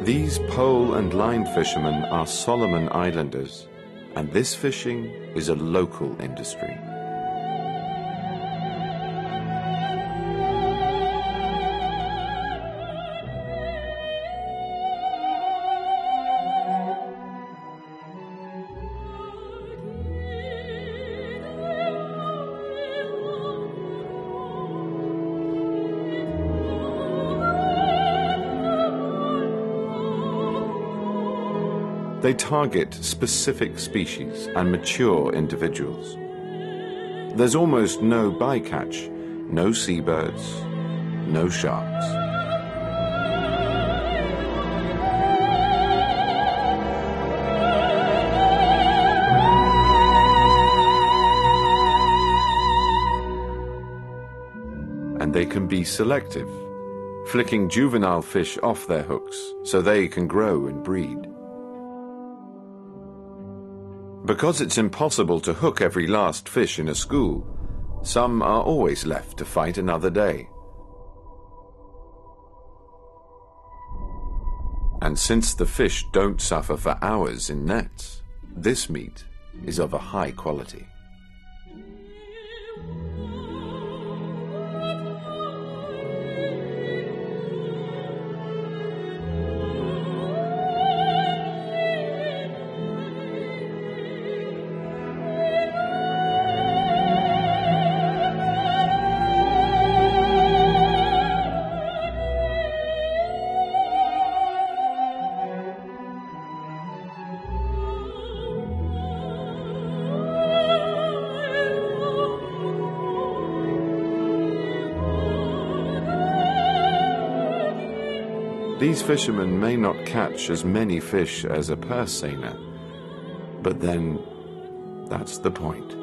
These pole and line fishermen are Solomon Islanders, and this fishing is a local industry. They target specific species and mature individuals. There's almost no bycatch, no seabirds, no sharks. And they can be selective, flicking juvenile fish off their hooks so they can grow and breed. Because it's impossible to hook every last fish in a school, some are always left to fight another day. And since the fish don't suffer for hours in nets, this meat is of a high quality. These fishermen may not catch as many fish as a purse seiner, but then that's the point.